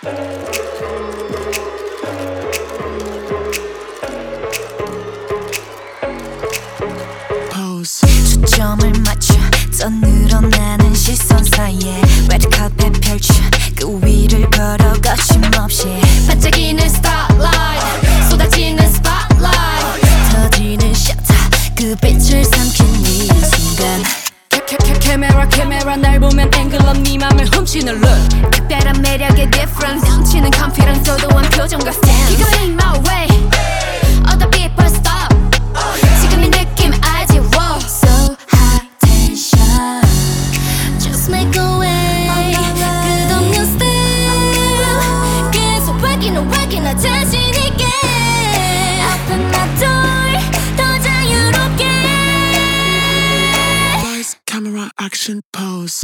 초점을 맞춰 더 늘어나는 시선 사이에 레드카펫 펼쳐 그 위를 걸어 거침없이 반짝이는 스타라이트 쏟아지는 스팟라이트 터지는 셔터 그 빛을 삼킨 이 순간 카메라 날 보면 앵글러 네 맘을 훔치는 look 특별한 매력의 difference 넘치는 confidence 도도한 표정과 stance You got in my way Other people stop 지금 이 느낌 알지 wow So high tension Just make a way 끝없는 style 계속 확인해 자신있게 Open my door 더 자유롭게 Lights, camera, action, pose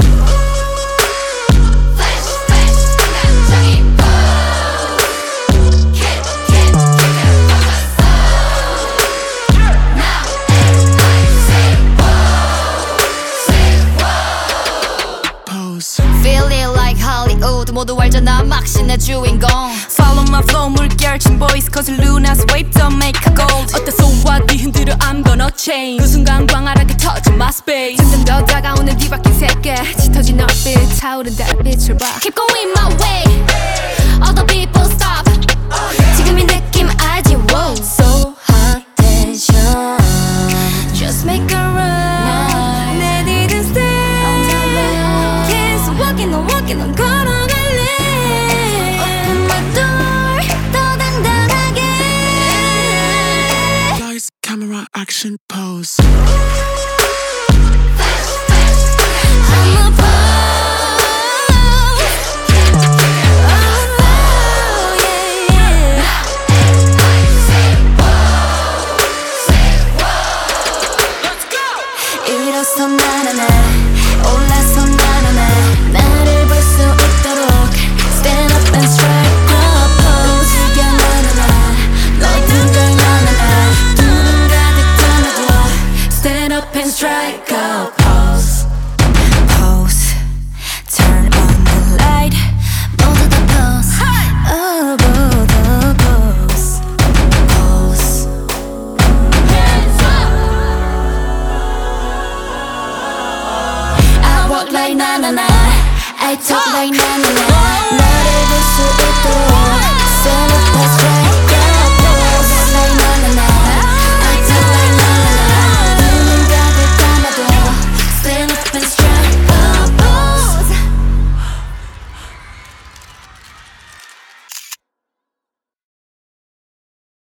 Feel it like Hollywood 모두 알잖아 막신의 주인공 Follow my flow 물결친 voice Cause Luna's wave don't make a gold 어때 소화 네 흔들어 I'm gonna change 그 순간 광활하게 터진 my space 점점 더 다가오는 뒤바뀐 세계 짙어진 얼빛 차오른 달빛을 봐 Keep going my way Other people stop 지금 이 느낌 알지 wow So high tension Just make a run 내 뒤를 stay 계속 walking on 걸어갈래 Open my door 더 당당하게 Lights, camera, action, pose I'm a pose 일어서 나나나 올라서 나나나 나를 볼 수 있도록 Stand up and strike a pose 움직여 나나나 모든 걸 나나나 눈을 가득 담아줘 Stand up and strike a pose Pose Turn on the light 모두 다 pose Oh 모두 pose Pose I walk like na-na-na I talk like na-na-na 나를 볼 수 있도록 Stand up and strike